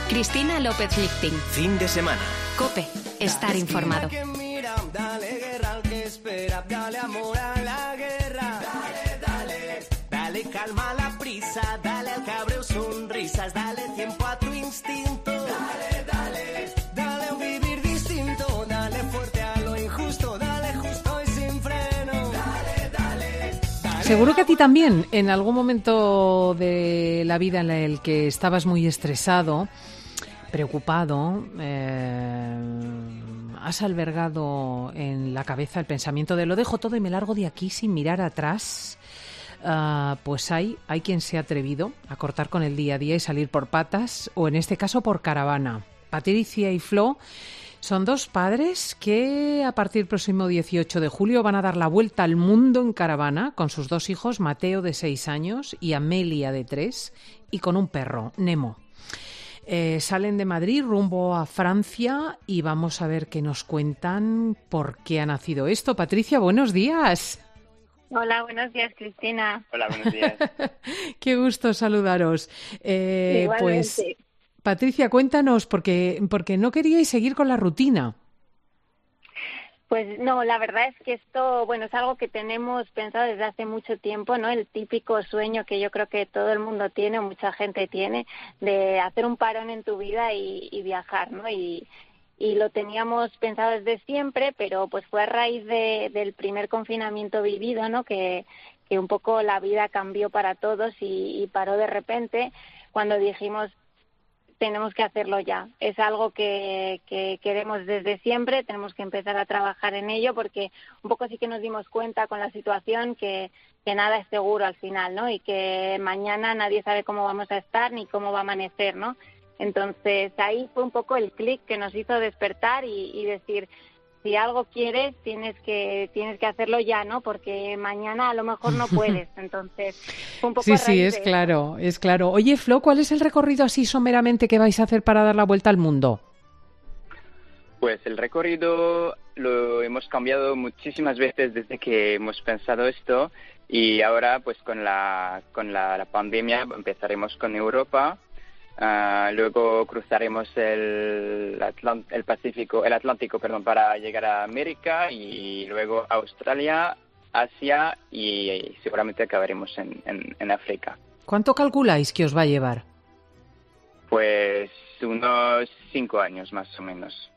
Cristina López Lichting. Fin de semana. COPE. Estar informado. Dale guerra al que espera, dale amor a la guerra. Dale calma a la prisa, dale al cabreo sonrisas, dale tiempo a tu instinto. Dale un vivir distinto, dale fuerte a lo injusto, dale justo y sin freno. Seguro que a ti también, en algún momento de la vida en el que estabas muy estresado, preocupado, has albergado en la cabeza el pensamiento de lo dejo todo y me largo de aquí sin mirar atrás. Pues hay quien se ha atrevido a cortar con el día a día y salir por patas, o en este caso por caravana. Patricia y Flo son dos padres que a partir del próximo 18 de julio van a dar la vuelta al mundo en caravana con sus dos hijos, Mateo de 6 años y Amelia de 3, y con un perro, Nemo. Salen de Madrid rumbo a Francia y vamos a ver qué nos cuentan por qué ha nacido esto. Patricia, buenos días. Hola, buenos días, Cristina. Hola, buenos días. Qué gusto saludaros. Igualmente. Pues, Patricia, cuéntanos, porque no queríais seguir con la rutina. Pues no, la verdad es que esto, bueno, es algo que tenemos pensado desde hace mucho tiempo, ¿no? El típico sueño que yo creo que todo el mundo tiene, o mucha gente tiene, de hacer un parón en tu vida y viajar, ¿no? Y lo teníamos pensado desde siempre, pero pues fue a raíz del primer confinamiento vivido, ¿no? Que un poco la vida cambió para todos y paró de repente cuando dijimos tenemos que hacerlo ya. Es algo que queremos desde siempre, tenemos que empezar a trabajar en ello porque un poco sí que nos dimos cuenta con la situación que nada es seguro al final, ¿no? Y que mañana nadie sabe cómo vamos a estar ni cómo va a amanecer, ¿no? Entonces ahí fue un poco el clic que nos hizo despertar y decir, si algo quieres tienes que hacerlo ya, ¿no? Porque mañana a lo mejor no puedes. Entonces fue un poco Sí, es claro, es claro. Oye, Flo, ¿cuál es el recorrido así someramente que vais a hacer para dar la vuelta al mundo? Pues el recorrido lo hemos cambiado muchísimas veces desde que hemos pensado esto y ahora pues con la pandemia empezaremos con Europa. Luego cruzaremos el Atlántico, para llegar a América y luego a Australia, Asia y seguramente acabaremos en África. ¿Cuánto calculáis que os va a llevar? Pues unos 5 años más o menos.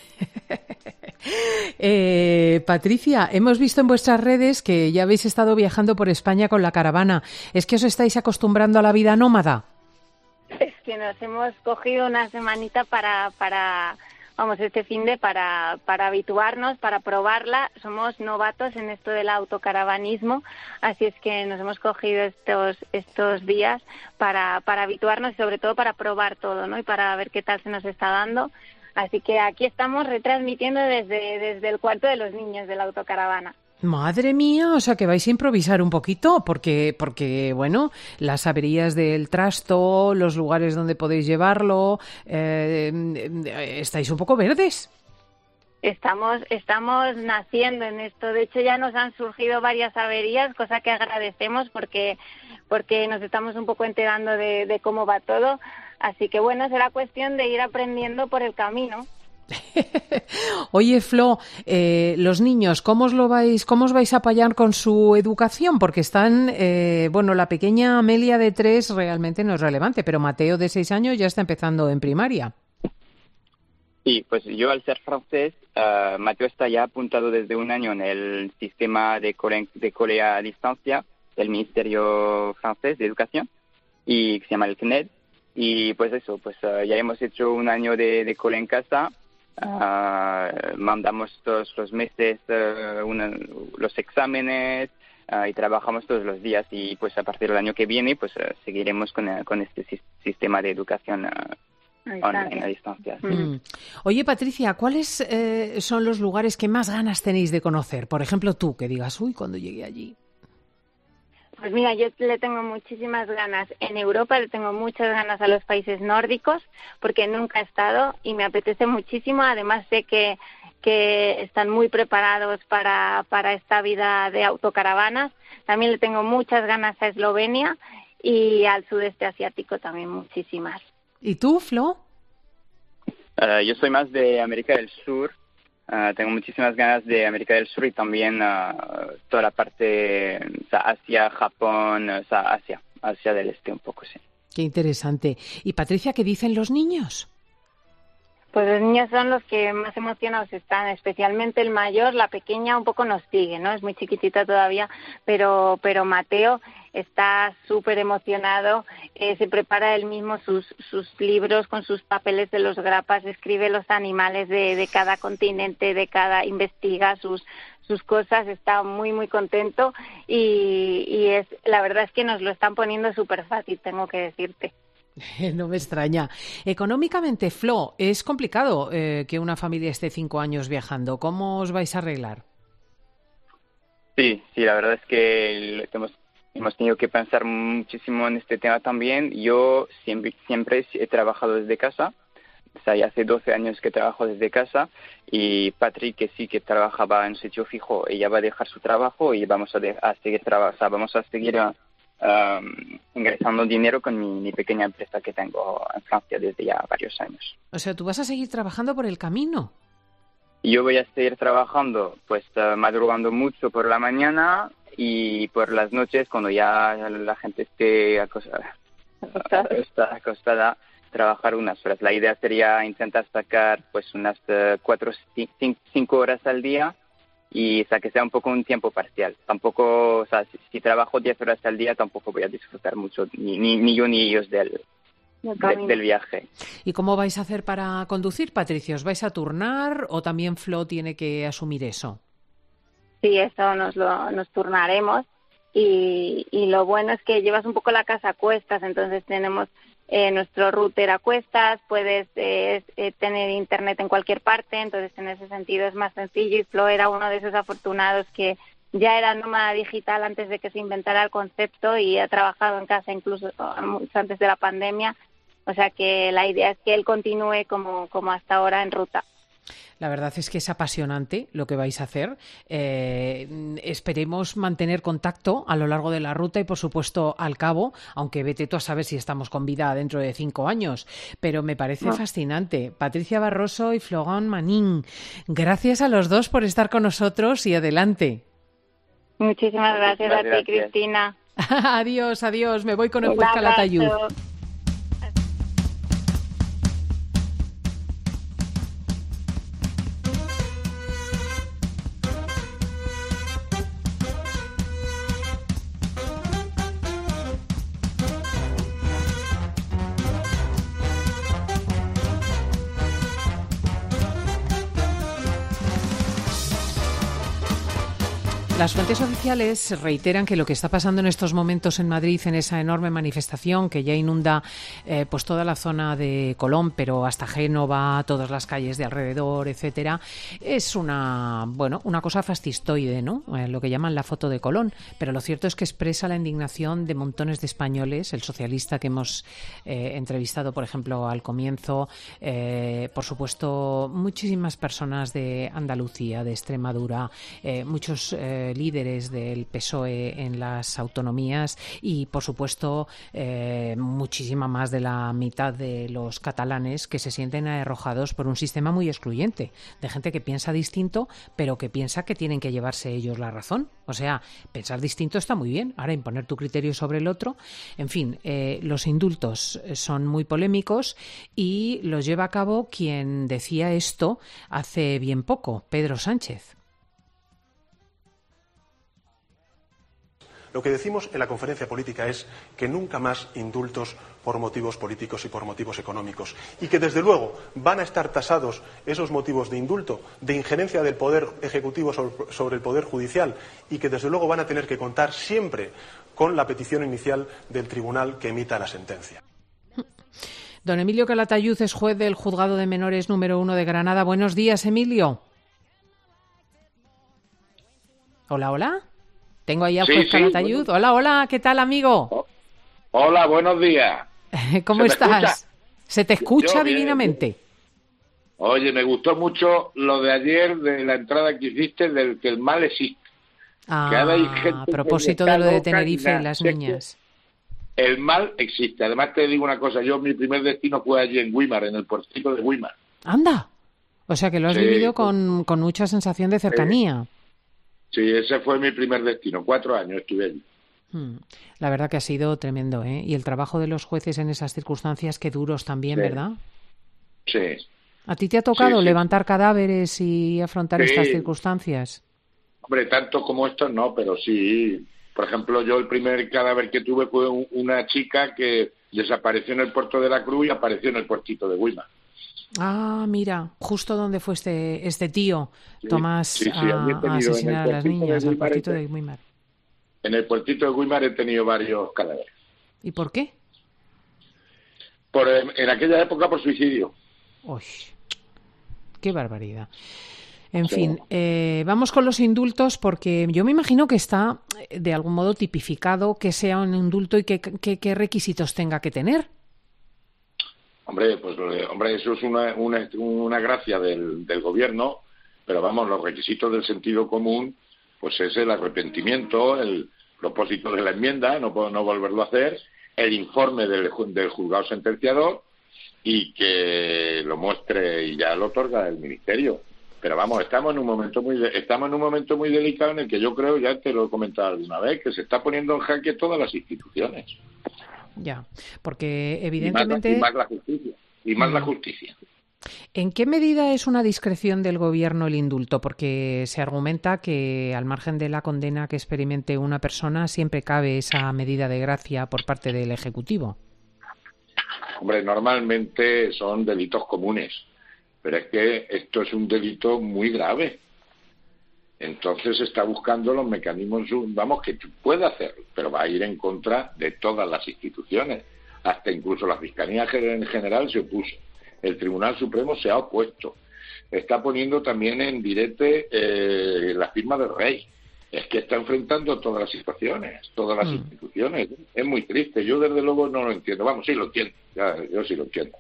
Patricia, hemos visto en vuestras redes que ya habéis estado viajando por España con la caravana. ¿Es que os estáis acostumbrando a la vida nómada? Es que nos hemos cogido una semanita para este finde para habituarnos, para probarla. Somos novatos en esto del autocaravanismo, así es que nos hemos cogido estos días para habituarnos y sobre todo para probar todo, ¿no? Y para ver qué tal se nos está dando. Así que aquí estamos retransmitiendo desde el cuarto de los niños de la autocaravana. Madre mía, o sea que vais a improvisar un poquito, porque bueno, las averías del trasto, los lugares donde podéis llevarlo, estáis un poco verdes. Estamos naciendo en esto. De hecho, ya nos han surgido varias averías, cosa que agradecemos porque nos estamos un poco enterando de cómo va todo. Así que bueno, será cuestión de ir aprendiendo por el camino. Oye, Flo, los niños, ¿cómo os vais a apañar con su educación? Porque están, la pequeña Amelia de 3 realmente no es relevante, pero Mateo de 6 años ya está empezando en primaria. Sí, pues yo al ser francés, Mateo está ya apuntado desde un año en el sistema de cole a distancia del Ministerio francés de Educación, y que se llama el CNED. Y pues eso, ya hemos hecho un año de cole en casa. Mandamos todos los meses los exámenes y trabajamos todos los días y pues a partir del año que viene seguiremos con este sistema de educación online a distancia. Oye, Patricia, ¿cuáles son los lugares que más ganas tenéis de conocer? Por ejemplo, tú, que digas, cuando llegué allí. Pues mira, yo le tengo muchísimas ganas. En Europa le tengo muchas ganas a los países nórdicos porque nunca he estado y me apetece muchísimo. Además sé que están muy preparados para esta vida de autocaravanas. También le tengo muchas ganas a Eslovenia y al sudeste asiático también muchísimas. ¿Y tú, Flo? Yo soy más de América del Sur. Tengo muchísimas ganas de América del Sur y también toda la parte, o sea, Asia, Japón, o sea, Asia del Este un poco, sí. Qué interesante. Y Patricia, ¿qué dicen los niños? Pues los niños son los que más emocionados están, especialmente el mayor. La pequeña un poco nos sigue, ¿no? Es muy chiquitita todavía, pero Mateo está súper emocionado. Se prepara él mismo sus libros con sus papeles de los grapas, escribe los animales de cada continente, investiga sus cosas, está muy, muy contento y la verdad es que nos lo están poniendo súper fácil, tengo que decirte. No me extraña. Económicamente, Flo, es complicado que una familia esté 5 años viajando. ¿Cómo os vais a arreglar? Sí, la verdad es que hemos tenido que pensar muchísimo en este tema también. Yo siempre he trabajado desde casa. O sea, ya hace 12 años que trabajo desde casa, y Patrick, que sí que trabajaba en un sitio fijo, ella va a dejar su trabajo y vamos a seguir ingresando dinero con mi pequeña empresa que tengo en Francia desde ya varios años. O sea, ¿tú vas a seguir trabajando por el camino? Yo voy a seguir trabajando, pues madrugando mucho por la mañana y por las noches, cuando ya la gente esté acostada, trabajar unas horas. La idea sería intentar sacar pues unas 5 horas al día, y o sea, que sea un poco un tiempo parcial. Tampoco, o sea, si trabajo 10 horas al día, tampoco voy a disfrutar mucho, ni yo ni ellos del viaje. ¿Y cómo vais a hacer para conducir, Patricia? ¿Os vais a turnar o también Flo tiene que asumir eso? Sí, eso nos turnaremos, y lo bueno es que llevas un poco la casa a cuestas, entonces tenemos nuestro router a cuestas, puedes tener internet en cualquier parte, entonces en ese sentido es más sencillo, y Flo era uno de esos afortunados que ya era nómada digital antes de que se inventara el concepto y ha trabajado en casa incluso mucho antes de la pandemia, o sea que la idea es que él continúe como hasta ahora en ruta. La verdad es que es apasionante lo que vais a hacer. Esperemos mantener contacto a lo largo de la ruta y, por supuesto, al cabo, aunque vete tú a saber si estamos con vida dentro de 5 años. Pero me parece fascinante. Patricia Barroso y Florent Manin, gracias a los dos por estar con nosotros y adelante. Muchísimas gracias a ti, Cristina. Adiós. Me voy con el juez Calatayud. Las fuentes oficiales reiteran que lo que está pasando en estos momentos en Madrid, en esa enorme manifestación que ya inunda pues toda la zona de Colón, pero hasta Génova, todas las calles de alrededor, etcétera, es una cosa fascistoide, ¿no? Lo que llaman la foto de Colón. Pero lo cierto es que expresa la indignación de montones de españoles, el socialista que hemos entrevistado, por ejemplo, al comienzo, por supuesto, muchísimas personas de Andalucía, de Extremadura, muchos líderes del PSOE en las autonomías y, por supuesto, muchísima más de la mitad de los catalanes que se sienten arrojados por un sistema muy excluyente, de gente que piensa distinto, pero que piensa que tienen que llevarse ellos la razón. O sea, pensar distinto está muy bien, ahora imponer tu criterio sobre el otro. En fin, los indultos son muy polémicos y los lleva a cabo quien decía esto hace bien poco, Pedro Sánchez. Lo que decimos en la conferencia política es que nunca más indultos por motivos políticos y por motivos económicos, y que desde luego van a estar tasados esos motivos de indulto, de injerencia del Poder Ejecutivo sobre el Poder Judicial, y que desde luego van a tener que contar siempre con la petición inicial del tribunal que emita la sentencia. Don Emilio Calatayud es juez del Juzgado de Menores número 1 de Granada. Buenos días, Emilio. Hola. Tengo ahí a juez Calatayud. Bueno. Hola, ¿qué tal, amigo? Hola, buenos días. ¿Cómo estás? ¿Se te escucha divinamente? Oye, me gustó mucho lo de ayer, de la entrada que hiciste, del que el mal existe. A propósito de lo de Tenerife y las niñas. El mal existe. Además, te digo una cosa, mi primer destino fue allí en Güímar, en el puertito de Güímar. Anda. O sea que lo has vivido con mucha sensación de cercanía. Sí, ese fue mi primer destino. 4 años estuve allí. La verdad que ha sido tremendo, ¿eh? Y el trabajo de los jueces en esas circunstancias, qué duros también, ¿verdad? Sí. ¿A ti te ha tocado levantar cadáveres y afrontar estas circunstancias? Hombre, tanto como estos no, pero sí. Por ejemplo, yo el primer cadáver que tuve fue una chica que desapareció en el puerto de la Cruz y apareció en el puertito de Güímar. Ah, mira, justo donde fue este tío, Tomás, a asesinar a las niñas, al puertito de Güímar. En el puertito de Güímar he tenido varios cadáveres. ¿Y por qué? En aquella época por suicidio. Uy, qué barbaridad. En fin, vamos con los indultos porque yo me imagino que está de algún modo tipificado que sea un indulto y qué requisitos tenga que tener. Hombre, eso es una gracia del gobierno, pero vamos, los requisitos del sentido común, pues es el arrepentimiento, el propósito de la enmienda, no volverlo a hacer, el informe del juzgado sentenciador y que lo muestre y ya lo otorga el ministerio. Pero vamos, estamos en un momento muy delicado en el que yo creo, ya te lo he comentado alguna vez, que se está poniendo en jaque todas las instituciones. Ya, porque evidentemente... Y más la justicia. Y más la justicia. ¿En qué medida es una discreción del gobierno el indulto? Porque se argumenta que al margen de la condena que experimente una persona siempre cabe esa medida de gracia por parte del Ejecutivo. Hombre, normalmente son delitos comunes, pero es que esto es un delito muy grave. Entonces se está buscando los mecanismos, que puede hacerlo, pero va a ir en contra de todas las instituciones. Hasta incluso la Fiscalía en general se opuso. El Tribunal Supremo se ha opuesto. Está poniendo también en direte la firma del rey. Es que está enfrentando todas las situaciones, todas las instituciones. Es muy triste. Yo desde luego no lo entiendo. Vamos, sí lo entiendo. Yo sí lo entiendo.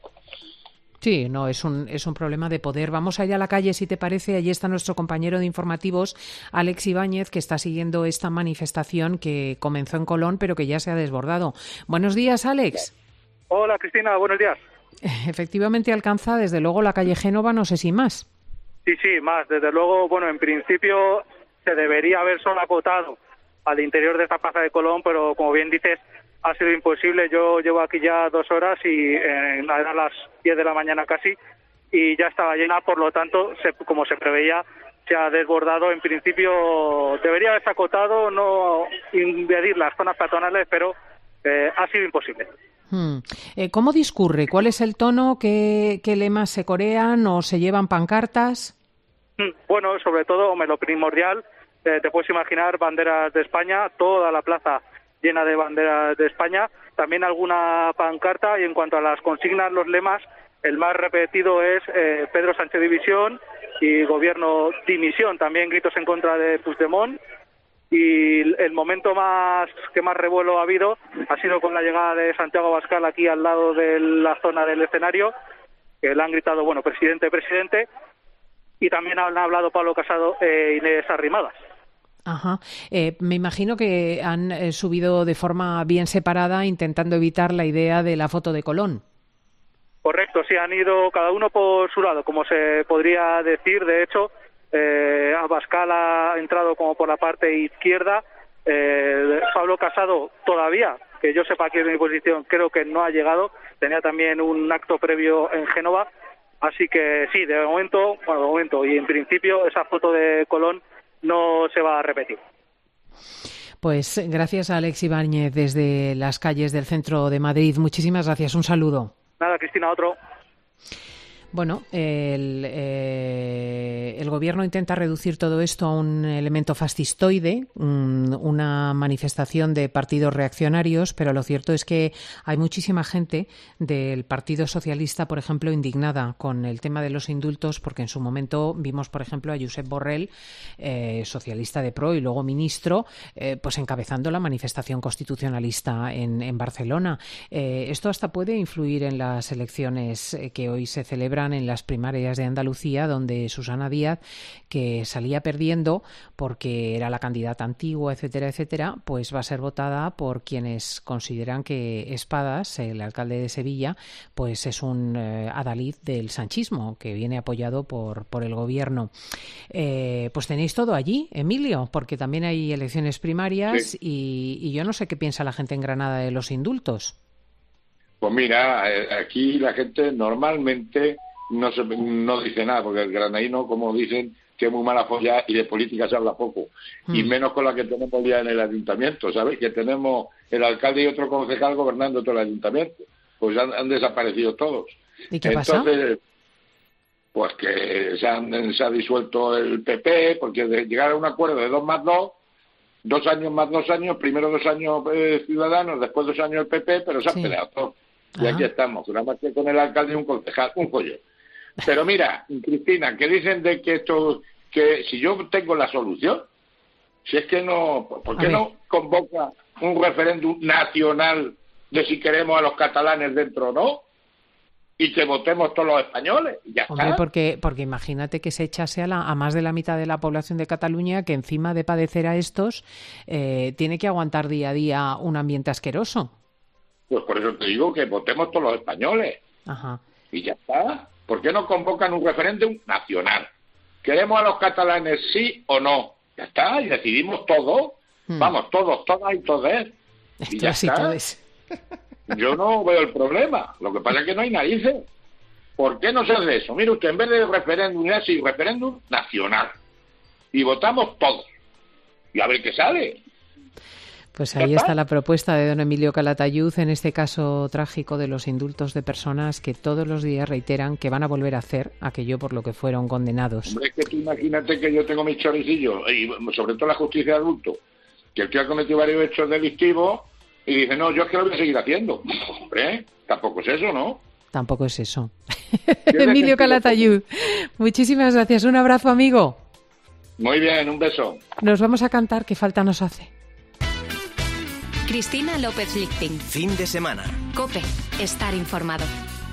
Sí, no, es un problema de poder. Vamos allá a la calle, si te parece. Allí está nuestro compañero de informativos, Alex Ibáñez, que está siguiendo esta manifestación que comenzó en Colón, pero que ya se ha desbordado. Buenos días, Alex. Hola, Cristina, buenos días. Efectivamente alcanza, desde luego, la calle Génova, no sé si más. Sí, más. Desde luego, bueno, en principio se debería haber solo acotado al interior de esta plaza de Colón, pero como bien dices, ha sido imposible. Yo llevo aquí ya 2 horas y eran las 10 de la mañana casi y ya estaba llena, por lo tanto, como se preveía, se ha desbordado. En principio debería haberse acotado, no invadir las zonas peatonales, pero ha sido imposible. ¿Cómo discurre? ¿Cuál es el tono? ¿Qué lemas se corean o se llevan pancartas? Bueno, sobre todo, lo primordial, te puedes imaginar banderas de España, toda la plaza llena de banderas de España, también alguna pancarta, y en cuanto a las consignas, los lemas, el más repetido es Pedro Sánchez dimisión y gobierno dimisión, también gritos en contra de Puigdemont, y el momento que más revuelo ha habido ha sido con la llegada de Santiago Abascal aquí al lado de la zona del escenario, que le han gritado, bueno, presidente, presidente, y también han hablado Pablo Casado e Inés Arrimadas. Ajá. Me imagino que han subido de forma bien separada, intentando evitar la idea de la foto de Colón. Correcto, sí, han ido cada uno por su lado, como se podría decir. De hecho, Abascal ha entrado como por la parte izquierda. Pablo Casado todavía, que yo sepa aquí en mi posición, creo que no ha llegado. Tenía también un acto previo en Génova. Así que sí, de momento y en principio esa foto de Colón no se va a repetir. Pues gracias a Alex Ibáñez desde las calles del centro de Madrid. Muchísimas gracias. Un saludo. Nada, Cristina, otro. Bueno, el gobierno intenta reducir todo esto a un elemento fascistoide, una manifestación de partidos reaccionarios, pero lo cierto es que hay muchísima gente del Partido Socialista, por ejemplo, indignada con el tema de los indultos, porque en su momento vimos, por ejemplo, a Josep Borrell, socialista de PRO y luego ministro, pues encabezando la manifestación constitucionalista en Barcelona. Esto hasta puede influir en las elecciones que hoy se celebran celebran en las primarias de Andalucía, donde Susana Díaz, que salía perdiendo porque era la candidata antigua, etcétera, etcétera, pues va a ser votada por quienes consideran que Espadas, el alcalde de Sevilla, pues es un adalid del sanchismo, que viene apoyado por el gobierno. Pues tenéis todo allí, Emilio, porque también hay elecciones primarias, y yo no sé qué piensa la gente en Granada de los indultos. Pues mira, aquí la gente normalmente no dice nada, porque el granadino, como dicen, que es muy mala folla y de política se habla poco, y menos con la que tenemos ya en el ayuntamiento, ¿sabes? Que tenemos el alcalde y otro concejal gobernando todo el ayuntamiento, pues han desaparecido todos. ¿Y qué pasa? Entonces, pues que se ha disuelto el PP, porque de llegar a un acuerdo de 2 más 2, 2 años más 2 años, primero 2 años Ciudadanos, después 2 años el PP, pero se han peleado todos. Y aquí estamos, nada más que con el alcalde y un concejal, un joyo. Pero mira, Cristina, que dicen de que esto, que si yo tengo la solución, si es que no, ¿por qué no convoca un referéndum nacional de si queremos a los catalanes dentro o no? Y que votemos todos los españoles. Y ya Hombre, está. porque imagínate que se echase a más de la mitad de la población de Cataluña, que encima de padecer a estos, tiene que aguantar día a día un ambiente asqueroso. Pues por eso te digo que votemos todos los españoles. Ajá. Y ya está. ¿Por qué no convocan un referéndum nacional? ¿Queremos a los catalanes sí o no? Ya está, y decidimos todo. Vamos, todos, todas y todes. Y ya está. Yo no veo el problema. Lo que pasa es que no hay narices. ¿Por qué no se hace eso? Mire usted, en vez de referéndum así, referéndum nacional. Y votamos todos. Y a ver qué sale. Pues ahí está la propuesta de don Emilio Calatayud, en este caso trágico de los indultos de personas que todos los días reiteran que van a volver a hacer aquello por lo que fueron condenados. Hombre, es que tú imagínate que yo tengo mis choricillos, y sobre todo la justicia de adulto, que el tío ha cometido varios hechos delictivos y dice, no, yo es que lo voy a seguir haciendo. Hombre, tampoco es eso, ¿no? Tampoco es eso. Emilio Calatayud, muchísimas gracias. Un abrazo, amigo. Muy bien, un beso. Nos vamos a cantar, que falta nos hace. Cristina López Lichting. Fin de semana. COPE. Estar informado.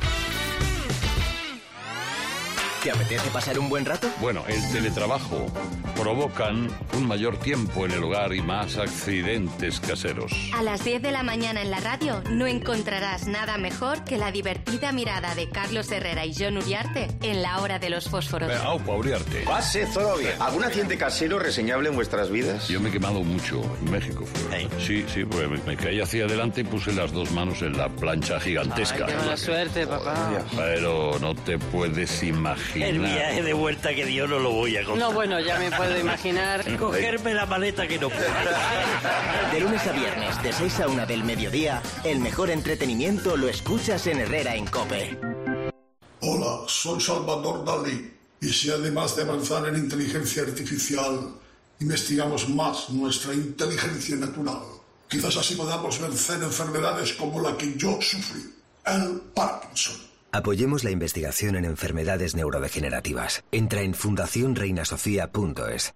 ¿Te apetece pasar un buen rato? Bueno, el teletrabajo provocan un mayor tiempo en el hogar y más accidentes caseros. A las 10 de la mañana en la radio no encontrarás nada mejor que la divertida mirada de Carlos Herrera y Jon Uriarte en La Hora de los Fósforos. Aupa, Uriarte. Pase todo bien. ¿Algún accidente casero reseñable en vuestras vidas? Yo me he quemado mucho en México. Sí, pues me caí hacia adelante y puse las 2 manos en la plancha gigantesca. Ay, qué mala suerte, papá. Pero no te puedes imaginar. El viaje de vuelta que dio no lo voy a contar. No, bueno, ya me puedo imaginar cogerme la maleta que no puedo. De lunes a viernes, de 6 a 1 del mediodía, el mejor entretenimiento lo escuchas en Herrera en COPE. Hola, soy Salvador Dalí. Y si además de avanzar en inteligencia artificial, investigamos más nuestra inteligencia natural, quizás así podamos vencer enfermedades como la que yo sufrí, el Parkinson. Apoyemos la investigación en enfermedades neurodegenerativas. Entra en fundacionreinasofía.es.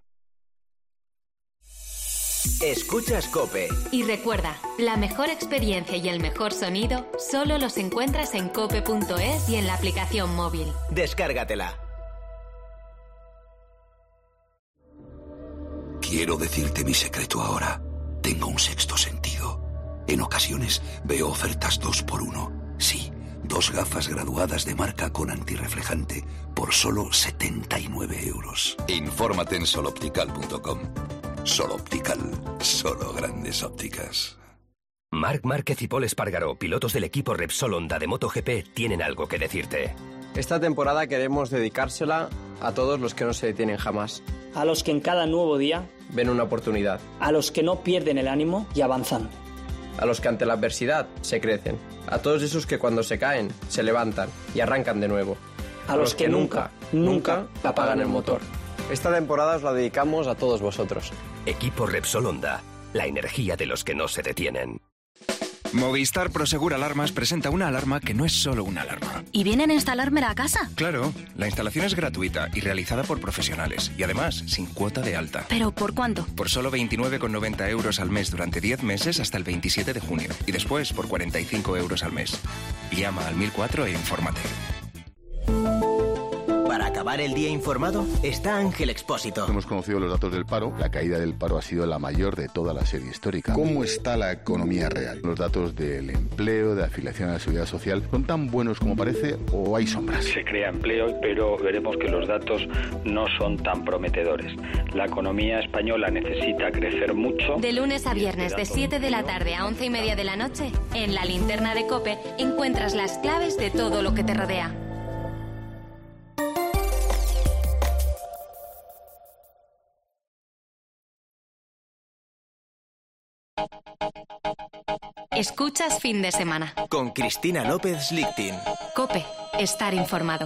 Escuchas COPE. Y recuerda, la mejor experiencia y el mejor sonido solo los encuentras en cope.es y en la aplicación móvil. Descárgatela. Quiero decirte mi secreto ahora. Tengo un sexto sentido. En ocasiones veo ofertas 2x1. Sí, 2 gafas graduadas de marca con antirreflejante por solo 79 euros. Infórmate en soloptical.com. Sol Optical, solo grandes ópticas. Marc Márquez y Pol Espargaró, pilotos del equipo Repsol Honda de MotoGP, tienen algo que decirte. Esta temporada queremos dedicársela a todos los que no se detienen jamás. A los que en cada nuevo día ven una oportunidad. A los que no pierden el ánimo y avanzan. A los que ante la adversidad se crecen. A todos esos que cuando se caen, se levantan y arrancan de nuevo. A los que nunca apagan el motor. Esta temporada os la dedicamos a todos vosotros. Equipo Repsol Honda, la energía de los que no se detienen. Movistar Prosegur Alarmas presenta una alarma que no es solo una alarma. ¿Y vienen a instalármela a casa? Claro, la instalación es gratuita y realizada por profesionales. Y además, sin cuota de alta. ¿Pero por cuánto? Por solo 29,90 euros al mes durante 10 meses hasta el 27 de junio. Y después por 45 euros al mes. Llama al 1004 e infórmate. acabar el día informado está Ángel Expósito. Hemos conocido los datos del paro. La caída del paro ha sido la mayor de toda la serie histórica. ¿Cómo está la economía real? Los datos del empleo, de afiliación a la seguridad social, ¿son tan buenos como parece o hay sombras? Se crea empleo, pero veremos que los datos no son tan prometedores. La economía española necesita crecer mucho. De lunes a viernes, de 7 de la tarde a 11:30 de la noche, en la linterna de COPE encuentras las claves de todo lo que te rodea. Escuchas Fin de Semana. Con Cristina López Lichtin. COPE, estar informado.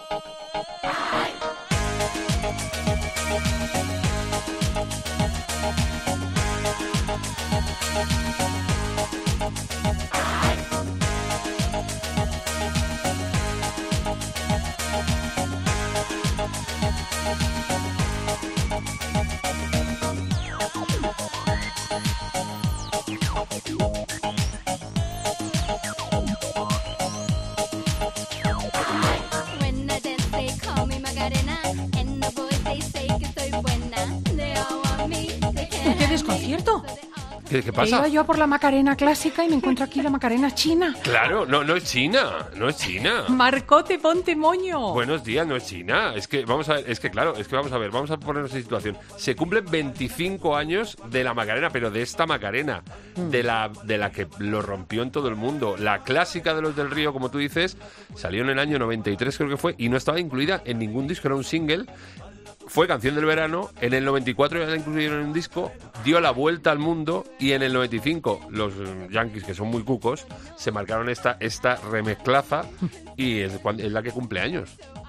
¡Qué desconcierto! ¿Qué pasa? Iba yo a por la Macarena clásica y me encuentro aquí la Macarena china. Claro, no es China, no es China. Marcote, ponte moño. Buenos días, no es China. Es que vamos a ver, vamos a ponernos en situación. Se cumplen 25 años de la Macarena, pero de esta Macarena, de la que lo rompió en todo el mundo. La clásica de los del Río, como tú dices, salió en el año 93, creo que fue, y no estaba incluida en ningún disco, era un single. Fue canción del verano, en el 94 ya la incluyeron en un disco, dio la vuelta al mundo y en el 95 los Yankees, que son muy cucos, se marcaron esta remezclaza y es la que cumple años.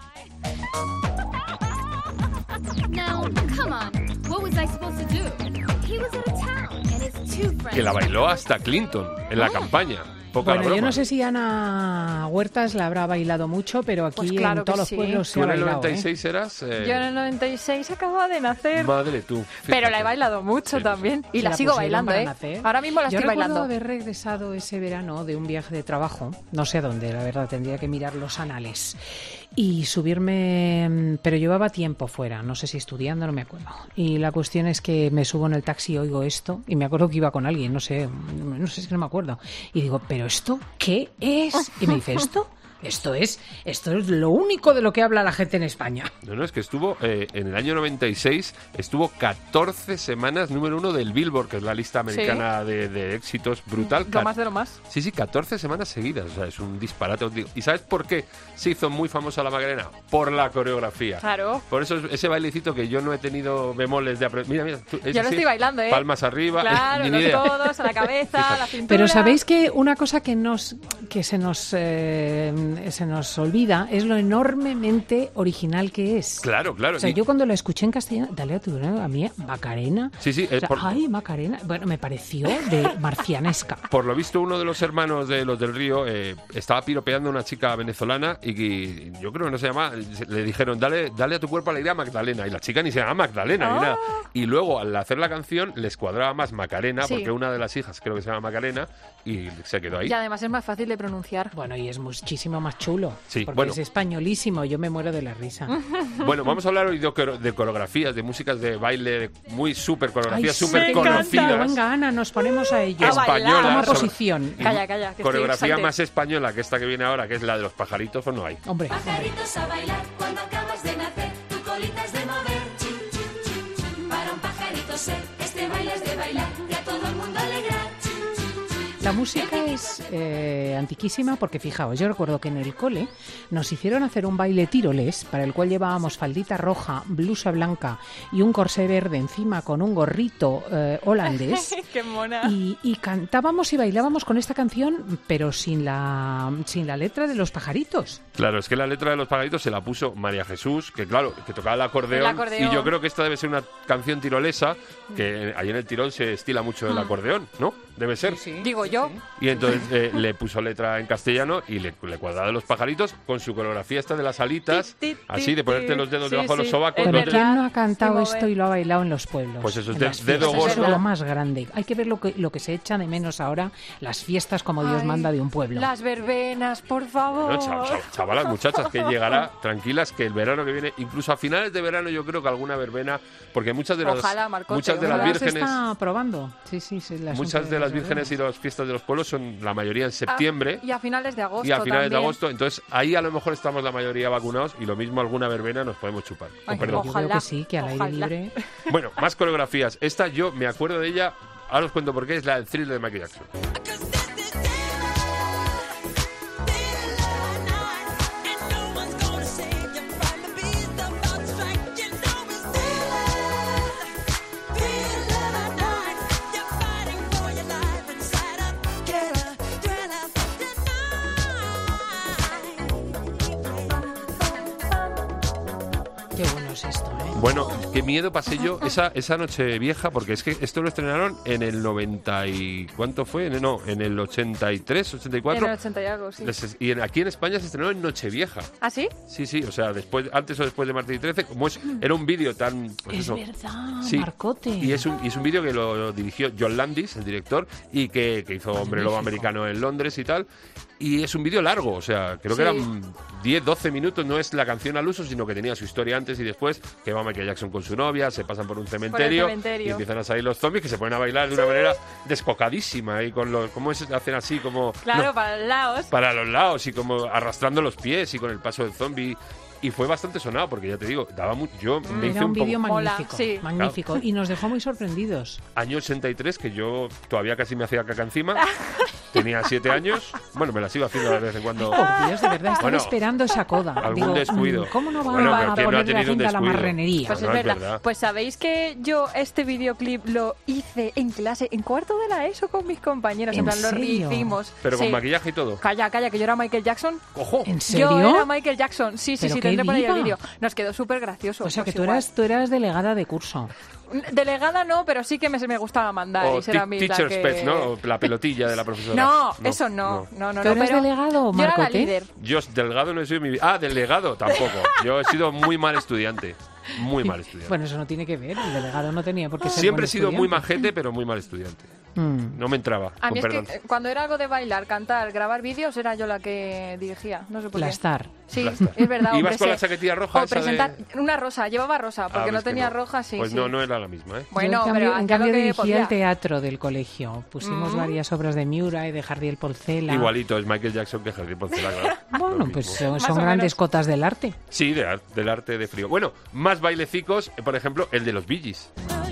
Que la bailó hasta Clinton en la campaña. Bueno, yo no sé si Ana Huertas la habrá bailado mucho, pero aquí pues claro en todos los pueblos se ha bailado. ¿Tú en el 96 eras? Yo en el 96 acababa de nacer. Madre tú. Fíjate. Pero la he bailado mucho también. Y la sigo bailando, Ahora mismo la estoy bailando. Yo recuerdo haber regresado ese verano de un viaje de trabajo, no sé a dónde, la verdad, tendría que mirar los anales. Y subirme, pero llevaba tiempo fuera, no sé si estudiando, no me acuerdo. Y la cuestión es que me subo en el taxi y oigo esto, y me acuerdo que iba con alguien, no sé, es que no me acuerdo. Y digo, ¿pero esto qué es? Y me dice, Esto es lo único de lo que habla la gente en España. No, es que estuvo, en el año 96, estuvo 14 semanas número 1 del Billboard, que es la lista americana de éxitos brutal. Lo más de lo más. Sí, 14 semanas seguidas, o sea, es un disparate. ¿Y sabes por qué se hizo muy famosa la Macarena? Por la coreografía. Claro. Por eso ese bailecito que yo no he tenido bemoles de aprender. Mira, yo lo estoy bailando, Palmas arriba. Claro, los codos, a la cabeza, la cintura. Pero ¿sabéis que una cosa que se nos olvida es lo enormemente original que es? Claro. O sea, yo cuando la escuché en castellano, dale a tu a mí, Macarena. Sí. O sea, ay, Macarena. Bueno, me pareció de marcianesca. Por lo visto, uno de los hermanos de los del Río estaba piropeando a una chica venezolana y yo creo que no se llama. Le dijeron, dale a tu cuerpo alegría Magdalena. Y la chica ni se llama Magdalena ni nada. Y luego, al hacer la canción, les cuadraba más Macarena, porque una de las hijas creo que se llama Macarena, y se quedó ahí. Y además es más fácil de pronunciar. Bueno, y es muchísimo más chulo. Sí, porque es españolísimo, yo me muero de la risa. Bueno, vamos a hablar hoy de coreografías, de músicas de baile, muy súper coreografías, súper conocidas. Venga, Ana, nos ponemos a ello. Española. Toma posición. Calla. Coreografía más española que esta que viene ahora, que es la de los pajaritos, pues no hay. Hombre. Pajaritos a bailar cuando acabas de nacer, tu colita es de mover. Chin, chin, chin, chin. Para un pajarito ser, este baile es de bailar, que a todo el mundo alegra. La música es antiquísima porque, fijaos, yo recuerdo que en el cole nos hicieron hacer un baile tirolés para el cual llevábamos faldita roja, blusa blanca y un corsé verde encima con un gorrito holandés. ¡Qué mona! Y cantábamos y bailábamos con esta canción, pero sin la letra de los pajaritos. Claro, es que la letra de los pajaritos se la puso María Jesús, que claro, que tocaba el acordeón. Y yo creo que esta debe ser una canción tirolesa, que ahí en el Tirol se estila mucho el acordeón, ¿no? Debe ser. Sí. Digo yo. Claro. Y entonces le puso letra en castellano y le cuadraba los pajaritos con su coreografía esta de las alitas, así de ponerte los dedos debajo de los sobacos. Pero ¿quién no ha cantado esto y lo ha bailado en los pueblos? Pues eso es dedo gordo. Eso es lo más grande. Hay que ver lo que se echa de menos ahora, las fiestas como Dios manda de un pueblo. Las verbenas, por favor. No, chavalas, muchachas, que llegará, tranquilas, que el verano que viene, incluso a finales de verano yo creo que alguna verbena, porque muchas de las vírgenes se está probando. Sí, muchas de las vírgenes y las fiestas de los pueblos son la mayoría en septiembre. Y a finales de agosto. Y a finales de agosto, entonces ahí a lo mejor estamos la mayoría vacunados y lo mismo alguna verbena nos podemos chupar. Yo creo que sí, que al aire libre. Bueno, más coreografías. Esta yo me acuerdo de ella, ahora os cuento por qué, es la del Thriller de Michael Jackson. Qué bueno es esto, ¿eh? Bueno, qué miedo pasé yo esa noche vieja, porque es que esto lo estrenaron en el 90 y... ¿Cuánto fue? No, en el 83, 84. En el 80 y algo, sí. Y aquí en España se estrenó en Nochevieja. ¿Ah, sí? Sí, o sea, antes o después de Martes y 13, como era un vídeo tan... Pues es eso, verdad, sí, Marcote. Y es un vídeo que lo dirigió John Landis, el director, y que hizo Hombre Lobo Americano en Londres y tal. Y es un vídeo largo, o sea, creo que eran 10, 12 minutos, no es la canción al uso, sino que tenía su historia antes y después, que va Michael Jackson con su novia, se pasan por un cementerio y empiezan a salir los zombies que se ponen a bailar de una manera descocadísima y con los... ¿Cómo es? Hacen así como... Claro, para los lados. Para los lados y como arrastrando los pies y con el paso del zombie. Y fue bastante sonado, porque ya te digo, daba mucho... Yo me hice un vídeo magnífico, sí. Magnífico, claro. Y nos dejó muy sorprendidos. Año 83, que yo todavía casi me hacía caca encima. Tenía 7 años. Bueno, me la sigo haciendo de vez en cuando. Por Dios, de verdad, estaba esperando esa coda. Algún descuido. ¿Cómo no va a poner la cinta a la marrenería? Pues es verdad. Pues sabéis que yo este videoclip lo hice en clase, en cuarto de la ESO con mis compañeros. En plan, lo rehicimos. Pero con maquillaje y todo. Calla, que yo era Michael Jackson. ¡Ojo! ¿En serio? Yo era Michael Jackson. Sí, tendré por ahí el vídeo. Nos quedó súper gracioso. O sea, que tú eras delegada de curso. Delegada no, pero sí que me gustaba mandar. O y será teacher's pet, ¿no? O la pelotilla de la profesora. No, eso no. ¿Tú eres delegado, Marco? Yo era la líder. Yo delegado no he sido delegado tampoco. Yo he sido muy mal estudiante. Muy mal estudiante. Bueno, eso no tiene que ver. El delegado no tenía por qué ser Siempre he sido muy majete, pero muy mal estudiante. No me entraba. A mí es que cuando era algo de bailar, cantar, grabar vídeos, era yo la que dirigía. No sé por qué. La star. Sí, es verdad. ¿Ibas con la chaquetilla roja? O presentar una rosa. Llevaba rosa, porque no tenía roja, sí. Pues no era la misma, ¿eh? Bueno, en cambio dirigía el teatro del colegio. Pusimos varias obras de Miura y de Jardiel Porcela. Igualito, es Michael Jackson que Jardiel Porcela, claro. Bueno, pues son grandes cotas del arte. Sí, del arte de frío. Bueno, más bailecicos, por ejemplo, el de los Bee Gees.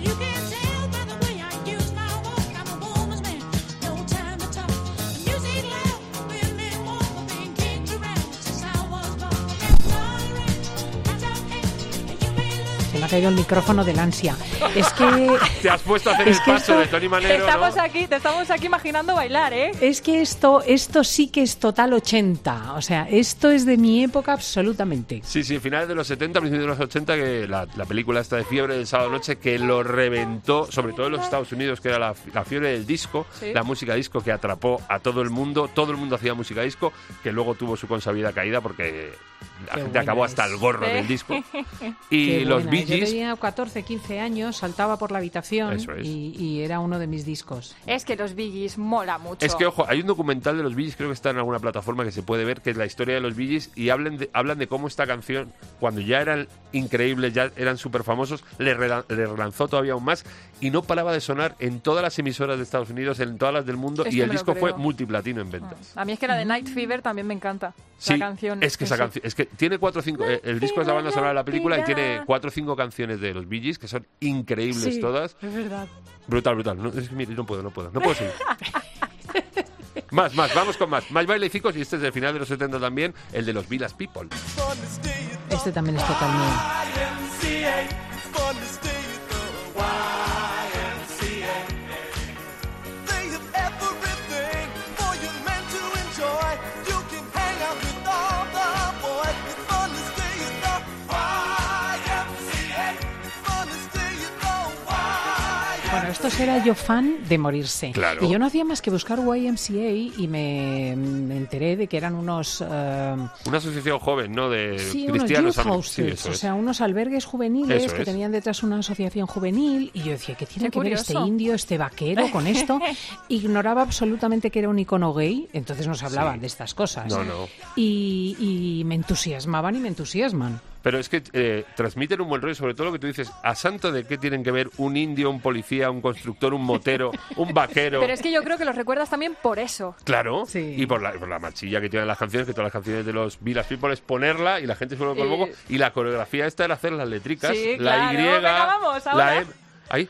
Me ha caído el micrófono del ansia. Es que... Te has puesto a hacer el paso de Tony Manero, te estamos aquí imaginando bailar, ¿eh? Es que esto sí que es total 80. O sea, esto es de mi época absolutamente. Sí, finales de los 70, principios de los 80, que la película esta de Fiebre del sábado noche, que lo reventó, sobre todo en los Estados Unidos, que era la fiebre del disco, la música disco que atrapó a todo el mundo hacía música disco, que luego tuvo su consabida caída porque la gente acabó hasta el gorro del disco. Y los Bee Gees... Yo tenía 14, 15 años, saltaba por la habitación y era uno de mis discos. Es que los Bee Gees mola mucho. Es que, ojo, hay un documental de los Bee Gees, creo que está en alguna plataforma que se puede ver, que es la historia de los Bee Gees, y hablan de cómo esta canción, cuando ya eran increíbles, ya eran súper famosos, le relanzó todavía aún más y no paraba de sonar en todas las emisoras de Estados Unidos, en todas las del mundo, y el disco fue multiplatino en ventas. A mí es que la de Night Fever también me encanta. Sí, la canción. Es que esa canción, es que tiene 4 o 5, el disco es la banda sonora de la película y tiene 4 o 5 canciones de los Bee Gees que son increíbles todas. Es verdad. Brutal. No, es que mire, no puedo seguir. Más, vamos con más bailecicos, y este es del final de los 70 también, el de los Village People. Este también es total mío. estos era yo fan de morirse. Claro. Y yo no hacía más que buscar YMCA y me enteré de que eran unos... Una asociación joven, ¿no? De cristianos. cristianos. Sí, o sea, unos albergues juveniles Eso que es. tenían detrás una asociación juvenil. Y yo decía, ¿qué tiene Qué que ver curioso. este indio, este vaquero con esto? Ignoraba absolutamente que era un icono gay, entonces no se hablaba de estas cosas. No. Y me entusiasmaban y me entusiasman. Pero es que transmiten un buen rollo, sobre todo lo que tú dices. ¿A santo de qué tienen que ver un indio, un policía, un constructor, un motero, un vaquero? Pero es que yo creo que los recuerdas también por eso. Claro, y por la marchilla que tienen las canciones, que todas las canciones de los Village People es ponerla y la gente se vuelve con el boco. Y la coreografía esta era hacer las letricas, Sí, la claro. Y, Venga, vamos, ahora. la E... ¿Ahí?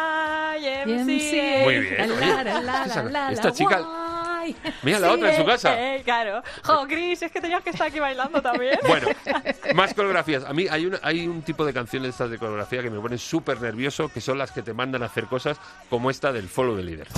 YMCA. Muy bien. Esta chica... Mira la otra en su casa. Claro. Jo, Cris, es que tenías que estar aquí bailando también. Bueno, más coreografías. A mí hay un tipo de canciones estas de coreografía que me ponen súper nervioso, que son las que te mandan a hacer cosas como esta del Follow the Leader.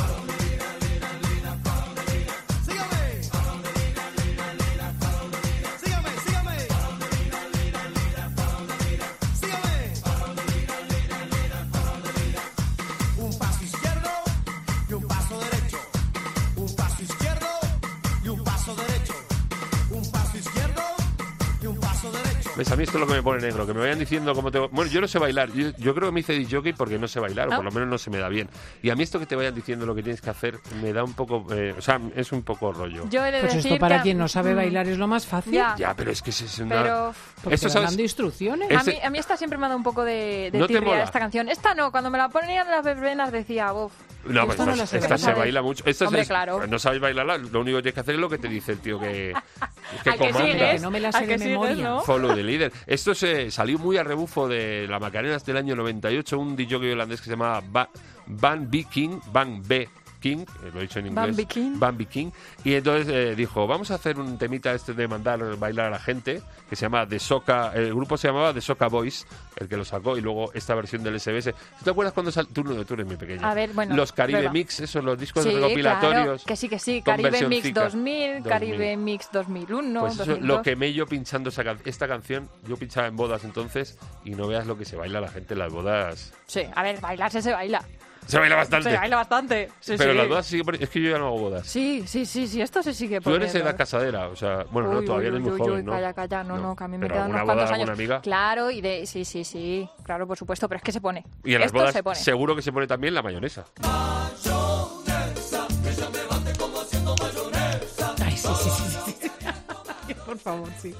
Un paso izquierdo y un paso derecho. Un paso izquierdo y un paso derecho. Un paso izquierdo y un paso derecho. ¿Ves? A mí esto es lo que me pone negro, que me vayan diciendo cómo te... Bueno, yo no sé bailar, yo creo que me hice disc jockey porque no sé bailar, o por lo menos no se me da bien. Y a mí esto que te vayan diciendo lo que tienes que hacer me da un poco... o sea, es un poco rollo. Yo he de Pues decir esto para que- quien no sabe bailar es lo más fácil. Ya. Pero es que es una... Pero- Porque Esto, te van ¿sabes? dando instrucciones. A mí esta siempre me ha dado un poco de ¿No te tirria mola? esta canción. Esta no, cuando me la ponían en las verbenas decía, uff. No, pues esta se baila mucho. Esta Hombre, claro. No sabes bailarla, lo único que tienes que hacer es lo que te dice el tío que ¿A que comanda. sigues? Que no me la ¿A sé que de sigues, memoria. no? Follow the Leader. Esto se salió muy a rebufo de la Macarena del año 98, un DJ holandés que se llamaba Van B. King, lo he dicho en inglés. Van B. King. Y entonces dijo, vamos a hacer un temita de mandar bailar a la gente, que se llama The Soca, el grupo se llamaba The Soca Boys, el que lo sacó, y luego esta versión del SBS. ¿Tú te acuerdas cuando tú eres muy pequeña? A ver, bueno, los Caribe prueba. Mix, esos, los discos Sí, recopilatorios. claro, que sí. con Caribe Mix versioncicas. 2000, Caribe Mix 2001, Pues eso, 2002. lo quemé yo pinchando esta canción. Yo pinchaba en bodas entonces y no veas lo que se baila la gente en las bodas. Sí, a ver, bailarse se baila. Se baila bastante. Se baila bastante. Sí, Pero sí. las bodas se sigue es que yo ya no hago bodas. Sí, esto se sigue Tú eres poniendo. la casadera, o sea, bueno, no, todavía eres muy joven, ¿no? Calla, no, que a mí me Pero quedan unos alguna cuantos boda, años. alguna amiga. Claro, sí, claro, por supuesto, pero es que se pone. Y en las Esto bodas se pone. seguro que se pone también la mayonesa. Ay, sí. Por favor, sí.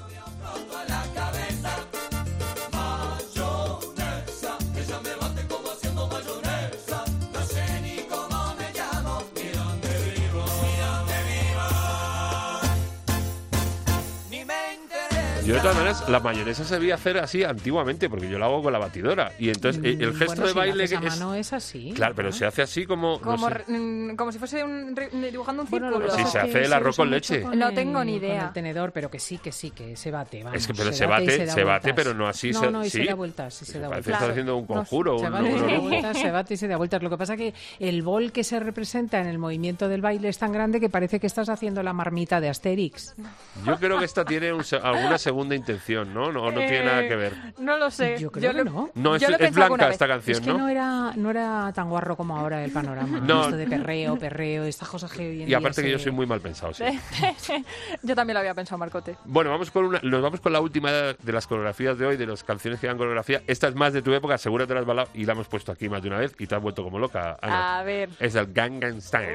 Yo de todas maneras, la mayonesa se debía hacer así antiguamente, porque yo la hago con la batidora. Y entonces el gesto Bueno, de si la baile haces a que es... mano es así. Claro, pero se hace así como... no Como, sé. como si fuese dibujando un Bueno, círculo. lo que Sí, pasa se es hace que el arroz usa con mucho leche. No tengo ni con idea. el tenedor, pero que sí, se bate. Vamos, Es que pero se y bate, da se bate, vueltas. pero no así. No, y sí. se da vueltas, sí se da Parece que vueltas. estás haciendo un conjuro. Se un bate y se da orujo. vueltas, se bate y se da vueltas. Lo que pasa es que el bol que se representa en el movimiento del baile es tan grande que parece que estás haciendo la marmita de Asterix. Yo creo que esta tiene alguna segunda intención, ¿no? No tiene nada que ver. No lo sé. Yo creo que no. No, yo lo he es pensado alguna blanca vez. esta canción, Es que ¿no? no era tan guarro como ahora el panorama. No. Esto de perreo, estas cosas que hoy en Y día aparte que yo soy muy mal pensado, sí. Yo también lo había pensado, Marcote. Bueno, nos vamos con la última de las coreografías de hoy, de las canciones que dan coreografía. Esta es más de tu época, seguro te la has balado y la hemos puesto aquí más de una vez y te has vuelto como loca, Ana. A ver. Es el Gangnam Style.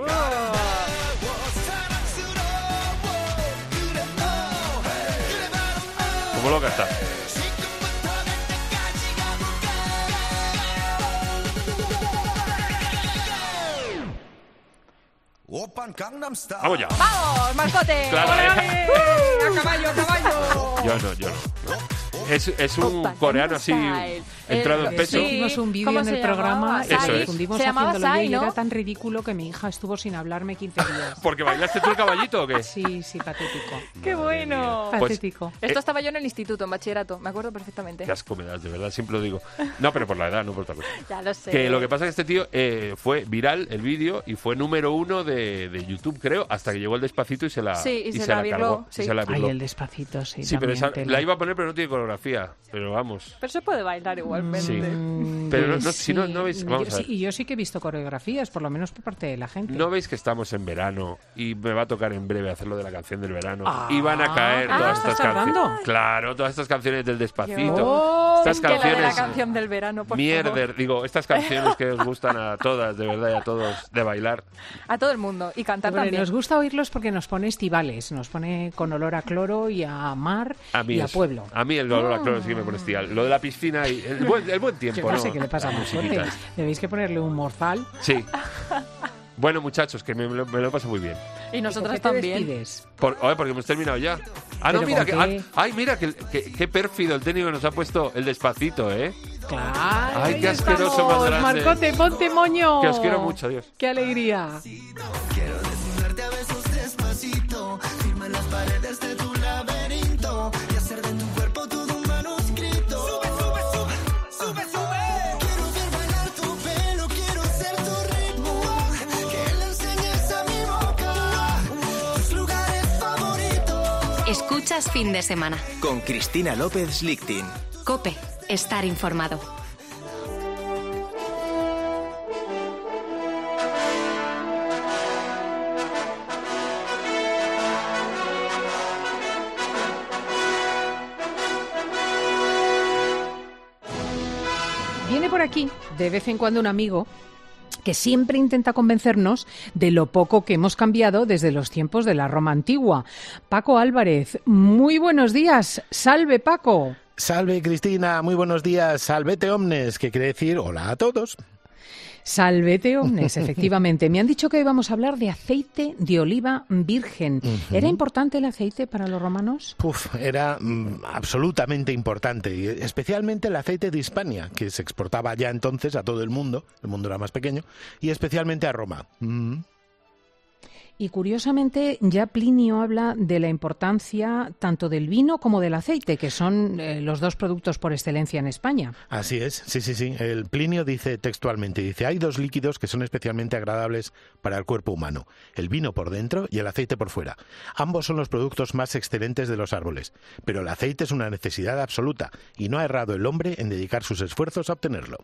Como loca está. Vamos ya. ¡Vamos, Marcote! Claro, ¡Ole, ole! ¡A caballo, a caballo! Yo no. Es un coreano así entrado en peso. Hicimos un vídeo ¿Cómo en el se programa llamaba? y Sai. difundimos Se llamaba haciéndolo Sai, yo y ¿no? era tan ridículo que mi hija estuvo sin hablarme 15 días. ¿Porque bailaste tú el caballito o qué? Sí, patético. ¡Qué bueno! Pues, Patético. Esto estaba yo en el instituto, en bachillerato, me acuerdo perfectamente. Qué asco me das, de verdad, siempre lo digo. No, pero por la edad, no por otra cosa. Ya lo sé. Que lo que pasa es que este tío fue viral el vídeo y fue número 1 de YouTube, creo, hasta que llegó el Despacito y se la, Sí, y se se la la virló, cargó. sí. Y se la Ay, virló. el Despacito, sí. Sí, pero también esa, tela. la iba a poner, pero no tiene coreografía. Pero vamos. Pero se puede bailar igual. igualmente. Sí. Pero si no veis... Vamos a ver. Y yo sí que he visto coreografías, por lo menos por parte de la gente. ¿No veis que estamos en verano y me va a tocar en breve hacerlo de la canción del verano? Y van a caer todas estas canciones. Claro, todas estas canciones del Despacito. Estas canciones... de la canción del verano, por mierder, favor. digo, estas canciones que os gustan a todas, de verdad, y a todos, de bailar. A todo el mundo. Y cantar también. Nos gusta oírlos porque nos pone estivales, nos pone con olor a cloro y a mar y a pueblo. A mí el olor a cloro sí que me pone estival. Lo de la piscina y el buen tiempo, Yo no ¿no? sé qué le pasa a Moscote. Debéis que ponerle un morzal. Sí. Bueno, muchos, que me lo paso muy bien. Y nosotras también. Porque hemos terminado ya. No, mira mira qué pérfido el técnico nos ha puesto el Despacito, ¿eh? Claro. Ay, qué asqueroso más grande. Marcote, ponte moño. Que os quiero mucho, adiós. Qué alegría. Quiero desnudarte a besos despacito, firma en las paredes de tu laberinto y hacer de tu cuerpo todo un manuscrito. Sube, sube, sube, sube, sube. Quiero ver bailar tu pelo, quiero ser tu ritmo, que le enseñes a mi boca tus lugares favoritos. Escuchas Fin de Semana. Con Cristina López Lichtin. COPE. Estar informado. Viene por aquí de vez en cuando un amigo que siempre intenta convencernos de lo poco que hemos cambiado desde los tiempos de la Roma antigua. Paco Álvarez, muy buenos días. Salve, Paco. Salve, Cristina, muy buenos días. Salvete omnes, que quiere decir hola a todos. Salvete omnes, efectivamente. Me han dicho que hoy vamos a hablar de aceite de oliva virgen. ¿Era importante el aceite para los romanos? Era absolutamente importante, y especialmente el aceite de Hispania, que se exportaba ya entonces a todo el mundo era más pequeño, y especialmente a Roma. Y curiosamente ya Plinio habla de la importancia tanto del vino como del aceite, que son los dos productos por excelencia en España. Así es, sí. El Plinio dice textualmente, hay dos líquidos que son especialmente agradables para el cuerpo humano, el vino por dentro y el aceite por fuera. Ambos son los productos más excelentes de los árboles, pero el aceite es una necesidad absoluta y no ha errado el hombre en dedicar sus esfuerzos a obtenerlo.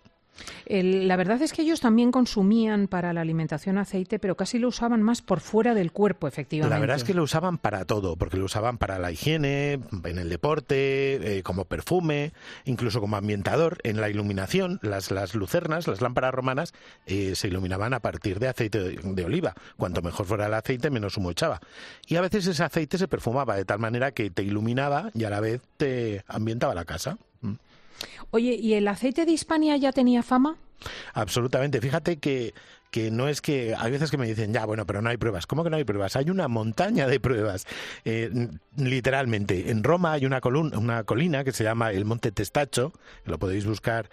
La verdad es que ellos también consumían para la alimentación aceite, pero casi lo usaban más por fuera del cuerpo, efectivamente. La verdad es que lo usaban para todo, porque lo usaban para la higiene, en el deporte, como perfume, incluso como ambientador. En la iluminación, las lucernas, las lámparas romanas, se iluminaban a partir de aceite de oliva. Cuanto mejor fuera el aceite, menos humo echaba. Y a veces ese aceite se perfumaba de tal manera que te iluminaba y a la vez te ambientaba la casa. Oye, ¿y el aceite de Hispania ya tenía fama? Absolutamente. Fíjate que no es que... Hay veces que me dicen, ya, bueno, pero no hay pruebas. ¿Cómo que no hay pruebas? Hay una montaña de pruebas. Literalmente. En Roma hay una colina que se llama el Monte Testaccio, que lo podéis buscar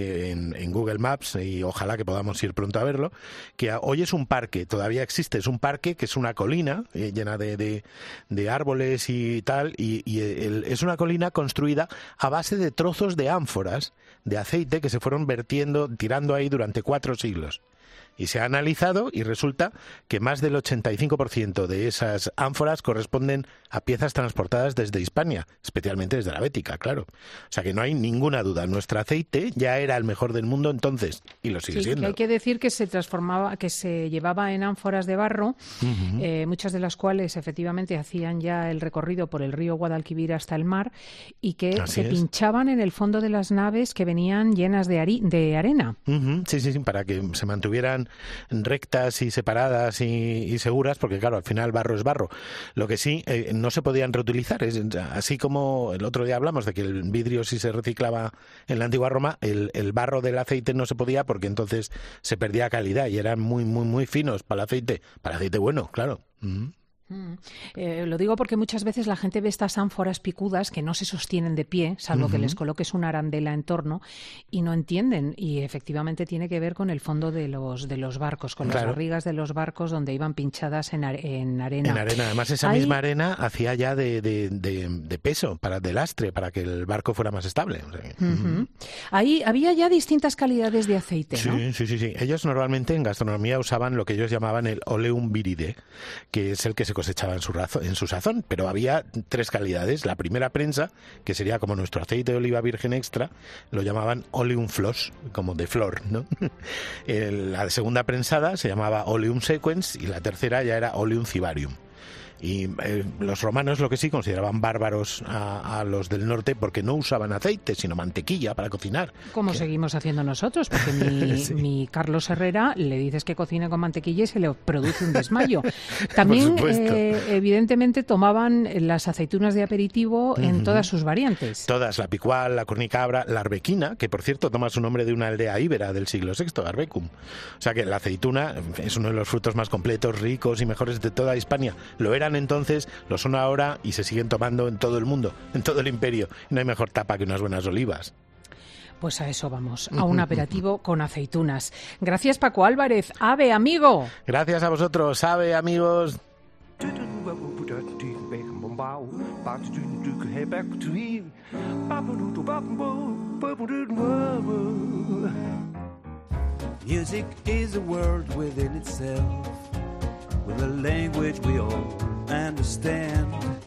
en Google Maps y ojalá que podamos ir pronto a verlo, que hoy es un parque, todavía existe. Es un parque que es una colina llena de árboles y tal, es una colina construida a base de trozos de ánforas de aceite que se fueron tirando ahí durante 4 siglos. Y se ha analizado y resulta que más del 85% de esas ánforas corresponden a piezas transportadas desde Hispania, especialmente desde la Bética, claro. O sea que no hay ninguna duda, nuestro aceite ya era el mejor del mundo entonces y lo sigue siendo. Que hay que decir que se transformaba, que se llevaba en ánforas de barro, muchas de las cuales efectivamente hacían ya el recorrido por el río Guadalquivir hasta el mar y que se pinchaban en el fondo de las naves que venían llenas de arena. Sí, para que se mantuvieran rectas y separadas y seguras, porque claro, al final barro es barro. Lo que sí, no se podían reutilizar, así como el otro día hablamos de que el vidrio sí se reciclaba en la antigua Roma, el barro del aceite no se podía porque entonces se perdía calidad y eran muy, muy, muy finos para el aceite bueno, claro. Lo digo porque muchas veces la gente ve estas ánforas picudas que no se sostienen de pie, salvo que les coloques una arandela en torno, y no entienden. Y efectivamente tiene que ver con el fondo de los barcos, con las barrigas de los barcos donde iban pinchadas en arena. En arena. Además, esa misma arena hacía ya de peso, de lastre, para que el barco fuera más estable. O sea, Ahí había ya distintas calidades de aceite, ¿no? Sí. Ellos normalmente en gastronomía usaban lo que ellos llamaban el oleum viride, que es el que se cosechaba en su sazón, pero había 3 calidades. La primera prensa, que sería como nuestro aceite de oliva virgen extra, lo llamaban oleum floss, como de flor, ¿no? La segunda prensada se llamaba oleum sequens y la tercera ya era oleum cibarium. Y los romanos lo que sí consideraban bárbaros a los del norte porque no usaban aceite, sino mantequilla para cocinar. Como seguimos haciendo nosotros, porque mi Carlos Herrera le dices que cocina con mantequilla y se le produce un desmayo. También, evidentemente, tomaban las aceitunas de aperitivo en todas sus variantes. Todas, la picual, la cornicabra, la arbequina, que por cierto toma su nombre de una aldea íbera del siglo VI, Arbecum. O sea que la aceituna es uno de los frutos más completos, ricos y mejores de toda Hispania. Lo eran entonces, lo son ahora y se siguen tomando en todo el mundo, en todo el imperio. No hay mejor tapa que unas buenas olivas. Pues a eso vamos, a un aperitivo con aceitunas. Gracias, Paco Álvarez. ¡Ave, amigo! Gracias a vosotros, ¡ave, amigos! Music is a world within itself, with a language we all understand,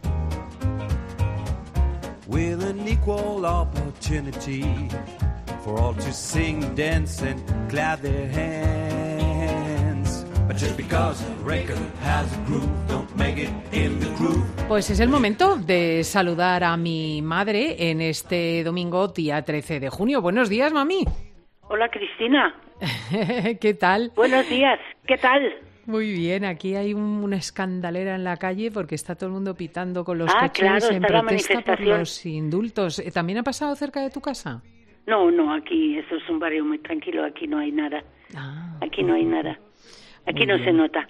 with an equal opportunity for all to sing, dance and clap their hands. But just because a record has a groove, don't make it in the groove. Pues es el momento de saludar a mi madre en este domingo, día 13 de junio. Buenos días, mami. Hola, Cristina. ¿Qué tal? Buenos días, ¿qué tal? Muy bien, aquí hay una escandalera en la calle porque está todo el mundo pitando con los coches en protesta por los indultos. ¿También ha pasado cerca de tu casa? No, aquí esto es un barrio muy tranquilo, aquí no hay nada. Aquí no hay nada. Aquí no se nota.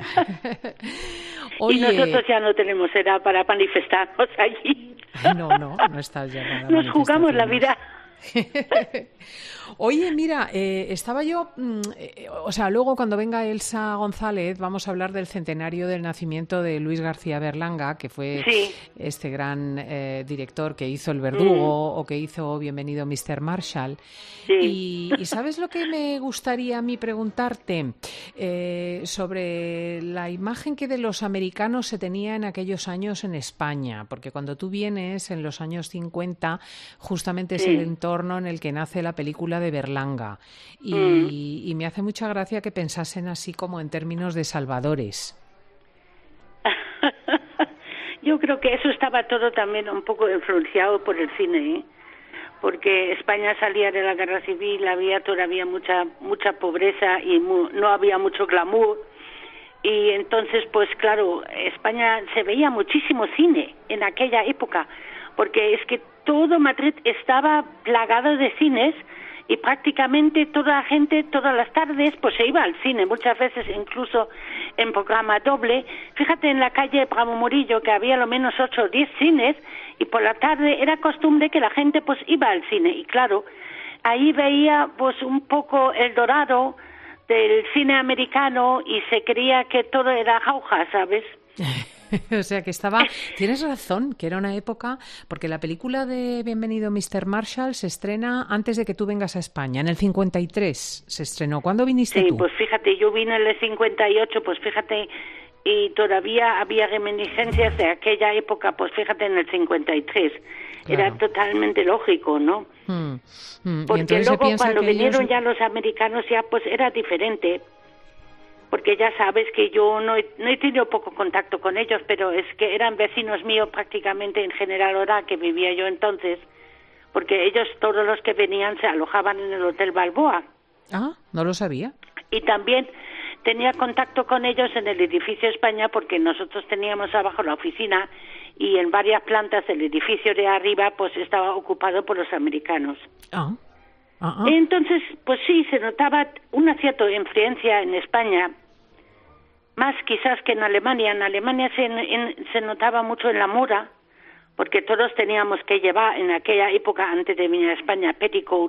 Oye, y nosotros ya no tenemos edad para manifestarnos allí. No estás ya para nos jugamos la vida. Oye, mira, estaba yo, luego cuando venga Elsa González vamos a hablar del centenario del nacimiento de Luis García Berlanga, que fue este gran director que hizo El Verdugo o que hizo Bienvenido Mr. Marshall. Y ¿sabes lo que me gustaría a mí preguntarte? Sobre la imagen que de los americanos se tenía en aquellos años en España, porque cuando tú vienes en los años 50, justamente es el entorno en el que nace la película de Berlanga y me hace mucha gracia que pensasen así como en términos de salvadores. Yo creo que eso estaba todo también un poco influenciado por el cine, porque España salía de la guerra civil, había todavía mucha pobreza y no había mucho glamour, y entonces pues claro, España se veía muchísimo cine en aquella época, porque es que todo Madrid estaba plagado de cines y prácticamente toda la gente todas las tardes pues se iba al cine, muchas veces incluso en programa doble. Fíjate en la calle Bravo Murillo que había lo menos 8 o 10 cines y por la tarde era costumbre que la gente pues iba al cine y claro, ahí veía pues un poco el dorado del cine americano y se creía que todo era jauja, ¿sabes? O sea que tienes razón, que era una época, porque la película de Bienvenido Mr. Marshall se estrena antes de que tú vengas a España, en el 53 se estrenó. ¿Cuándo viniste tú? Sí, pues fíjate, yo vine en el 58, pues fíjate, y todavía había reminiscencias de aquella época, pues fíjate en el 53. Claro. Era totalmente lógico, ¿no? Porque luego cuando vinieron ya los americanos ya pues era diferente. Porque ya sabes que yo no he tenido poco contacto con ellos, pero es que eran vecinos míos prácticamente en General Hora, que vivía yo entonces, porque ellos, todos los que venían, se alojaban en el Hotel Balboa. Ah, no lo sabía. Y también tenía contacto con ellos en el edificio España, porque nosotros teníamos abajo la oficina y en varias plantas del edificio de arriba pues estaba ocupado por los americanos. Entonces, pues sí, se notaba una cierta influencia en España, más quizás que en Alemania. En Alemania se notaba mucho en la moda, porque todos teníamos que llevar en aquella época, antes de venir a España, petticoat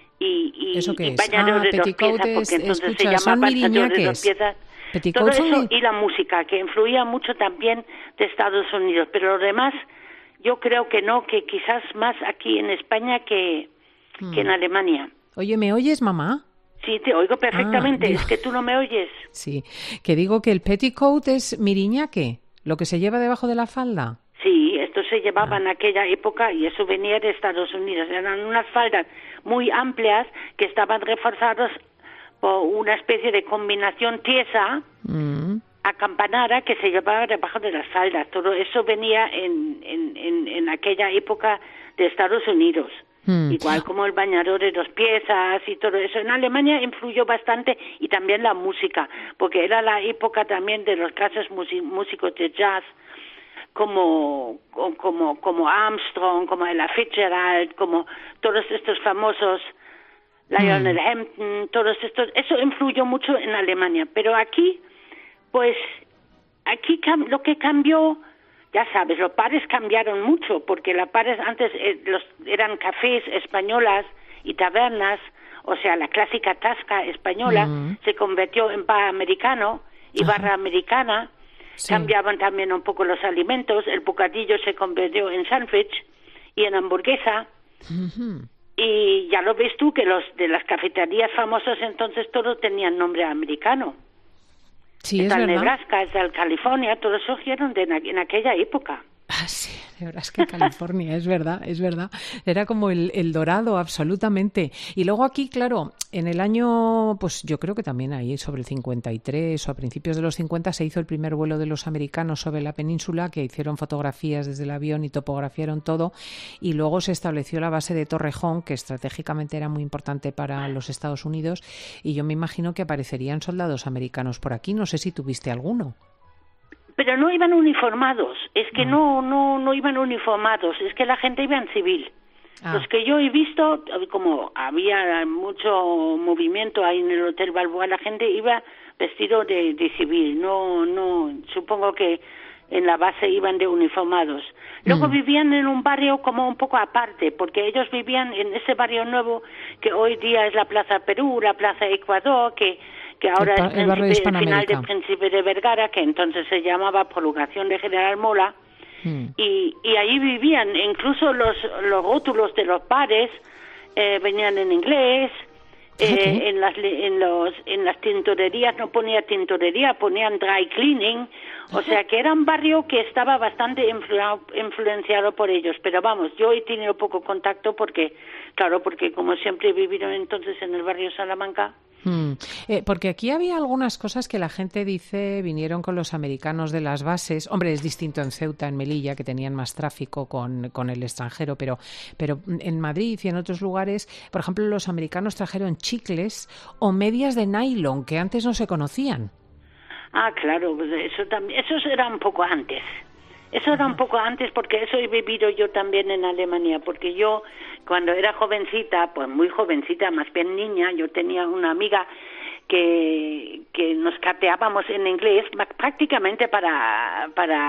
y bañador de 2 piezas, porque entonces se llama bañador de 2 piezas. Todo eso y la música, que influía mucho también de Estados Unidos, pero lo demás yo creo que no, que quizás más aquí en España que en Alemania. Oye, ¿me oyes, mamá? Sí, te oigo perfectamente, es que tú no me oyes. Sí, que digo que el petticoat es miriñaque. ¿Lo que se lleva debajo de la falda? Sí, esto se llevaba en aquella época y eso venía de Estados Unidos. Eran unas faldas muy amplias que estaban reforzadas por una especie de combinación tiesa acampanada que se llevaba debajo de las faldas. Todo eso venía en aquella época de Estados Unidos. Igual como el bañador de 2 piezas y todo eso. En Alemania influyó bastante y también la música, porque era la época también de los grandes músicos de jazz, como Armstrong, como Ella Fitzgerald, como todos estos famosos, Lionel Hampton, todos estos. Eso influyó mucho en Alemania. Pero aquí, pues, lo que cambió, ya sabes, los bares cambiaron mucho, porque los bares antes eran cafés españolas y tabernas, o sea, la clásica tasca española se convirtió en bar americano y barra americana. Sí. Cambiaban también un poco los alimentos, el bocadillo se convirtió en sándwich y en hamburguesa. Y ya lo ves tú que los de las cafeterías famosas entonces todos tenían nombre americano. Sí, está es el verdad. Nebraska, está el California, todos surgieron en aquella época. Ah, sí, Nebraska, California, es verdad. Era como el dorado, absolutamente. Y luego aquí, claro, en el año, pues yo creo que también ahí sobre el 53 o a principios de los 50 se hizo el primer vuelo de los americanos sobre la península, que hicieron fotografías desde el avión y topografiaron todo. Y luego se estableció la base de Torrejón, que estratégicamente era muy importante para los Estados Unidos. Y yo me imagino que aparecerían soldados americanos por aquí. No sé si tuviste alguno. Pero no iban uniformados, es que no iban uniformados, es que la gente iba en civil. Los que yo he visto, como había mucho movimiento ahí en el Hotel Balboa, la gente iba vestido de civil, no, supongo que en la base iban de uniformados. Luego vivían en un barrio como un poco aparte, porque ellos vivían en ese barrio nuevo que hoy día es la Plaza Perú, la Plaza Ecuador, que ahora es el final de Príncipe de Vergara, que entonces se llamaba Prolongación de General Mola, y ahí vivían, incluso los rótulos de los bares venían en inglés, en las tintorerías no ponía tintorería, ponían dry cleaning, o sea que era un barrio que estaba bastante influenciado por ellos, pero vamos, yo he tenido poco contacto porque como siempre he vivido entonces en el barrio Salamanca. Porque aquí había algunas cosas que la gente dice vinieron con los americanos de las bases. Hombre, es distinto en Ceuta, en Melilla, que tenían más tráfico con el extranjero, pero en Madrid y en otros lugares, por ejemplo, los americanos trajeron chicles o medias de nylon que antes no se conocían. Ah, claro, pues eso era un poco antes. Eso era un poco antes porque eso he vivido yo también en Alemania, porque yo cuando era jovencita, pues muy jovencita, más bien niña, yo tenía una amiga que nos cateábamos en inglés prácticamente para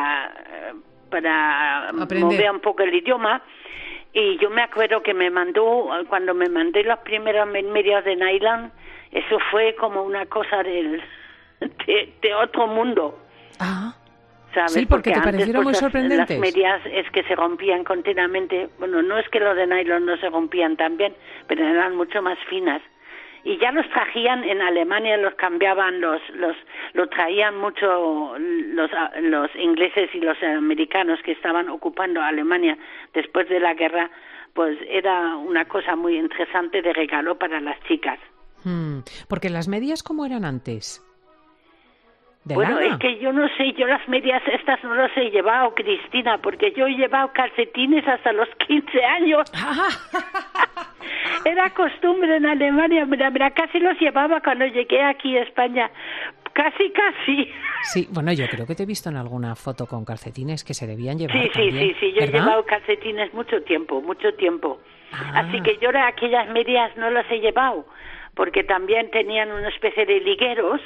mover un poco el idioma, y yo me acuerdo que cuando me mandé los primeros medios de nylon, eso fue como una cosa de otro mundo. ¿Sabes? Sí, porque te antes, parecieron muy sorprendentes. Las medias es que se rompían continuamente. Bueno, no es que los de nylon no se rompían también, pero eran mucho más finas. Y ya los trajían en Alemania, los cambiaban, lo traían mucho los ingleses y los americanos que estaban ocupando Alemania después de la guerra. Pues era una cosa muy interesante de regalo para las chicas. Porque las medias, ¿cómo eran antes? Bueno, es que yo no sé, yo las medias estas no las he llevado, Cristina, porque yo he llevado calcetines hasta los 15 años. Era costumbre en Alemania, mira, casi los llevaba cuando llegué aquí a España, casi. Sí, bueno, yo creo que te he visto en alguna foto con calcetines que se debían llevar también, sí, yo he llevado calcetines mucho tiempo. Así que yo aquellas medias no las he llevado, porque también tenían una especie de ligueros,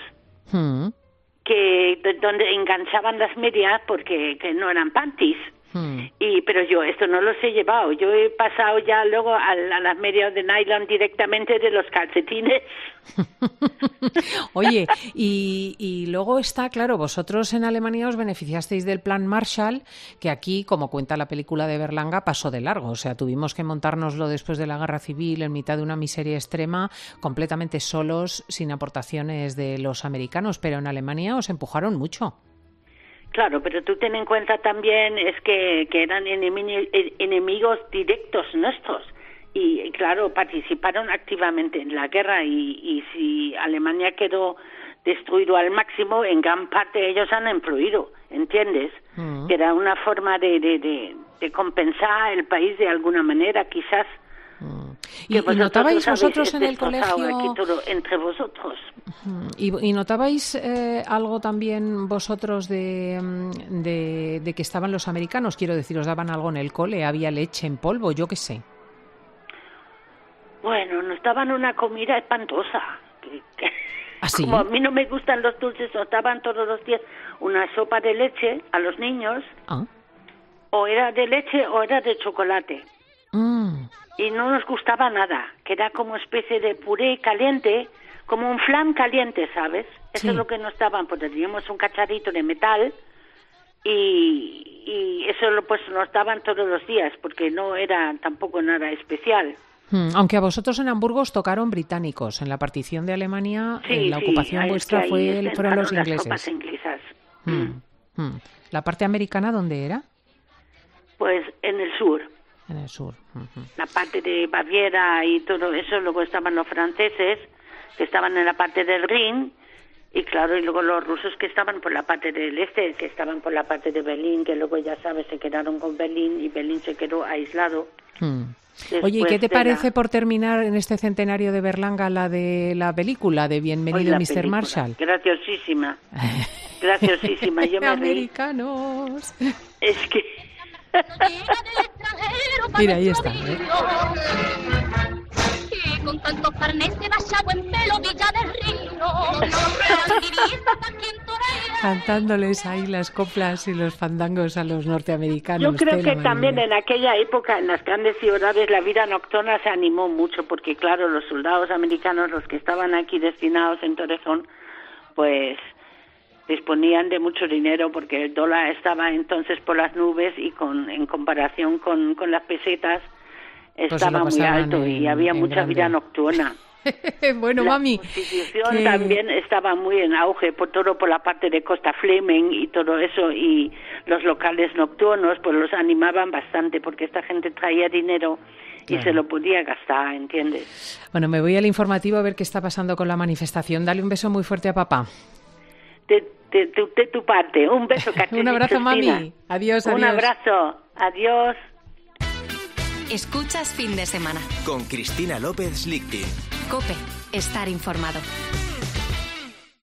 donde enganchaban las medias porque no eran panties. Pero yo esto no los he llevado. Yo he pasado ya luego a las medias de nylon directamente de los calcetines. Oye, y luego está, claro, vosotros en Alemania os beneficiasteis del Plan Marshall, que aquí, como cuenta la película de Berlanga, pasó de largo. O sea, tuvimos que montárnoslo después de la Guerra Civil en mitad de una miseria extrema, completamente solos, sin aportaciones de los americanos. Pero en Alemania os empujaron mucho. Claro, pero tú ten en cuenta también es que eran enemigos directos nuestros y claro, participaron activamente en la guerra y si Alemania quedó destruido al máximo, en gran parte ellos han influido, ¿entiendes? Que era una forma de compensar el país de alguna manera, quizás. ¿Y notabais vosotros en el colegio aquí todo entre vosotros? ¿Y notabais algo también vosotros de que estaban los americanos? Quiero decir, ¿os daban algo en el cole? ¿Había leche en polvo? Yo qué sé. Bueno, nos daban una comida espantosa. ¿Ah, sí? Como a mí no me gustan los dulces, nos daban todos los días una sopa de leche a los niños. O era de leche o era de chocolate. Y no nos gustaba nada, que era como especie de puré caliente, como un flan caliente, ¿sabes? Eso es lo que nos daban, porque teníamos un cacharrito de metal y eso pues nos daban todos los días, porque no era tampoco nada especial. Aunque a vosotros en Hamburgo os tocaron británicos, en la partición de Alemania, en la ocupación vuestra fueron los ingleses. ¿La parte americana dónde era? Pues en el sur. En el sur. La parte de Baviera y todo eso, luego estaban los franceses, que estaban en la parte del Rin, y claro, y luego los rusos que estaban por la parte del este, que estaban por la parte de Berlín, que luego ya sabes, se quedaron con Berlín, y Berlín se quedó aislado. Oye, ¿y qué te parece por terminar en este centenario de Berlanga la de la película de Bienvenido Mr. Marshall? Graciosísima. Graciosísima. Yo me Americanos. Es que... Mira, ahí está. Y con tantos carnes de vaya buen pelo Villa del Río. Cantándoles ahí las coplas y los fandangos a los norteamericanos. Yo creo que también en aquella época, en las grandes ciudades, la vida nocturna se animó mucho, porque claro, los soldados americanos, los que estaban aquí destinados en Torrejón, pues disponían de mucho dinero, porque el dólar estaba entonces por las nubes y en comparación con las pesetas estaba muy alto y había mucha vida nocturna. Bueno, mami. La prostitución también estaba muy en auge, por la parte de Costa Fleming y todo eso, y los locales nocturnos pues los animaban bastante, porque esta gente traía dinero y se lo podía gastar, ¿entiendes? Bueno, me voy al informativo a ver qué está pasando con la manifestación. Dale un beso muy fuerte a papá. De tu parte, un beso, Cristina. Un abrazo, mami. Adiós, adiós. Un abrazo, adiós. Escuchas Fin de Semana con Cristina López Lichting. COPE, estar informado.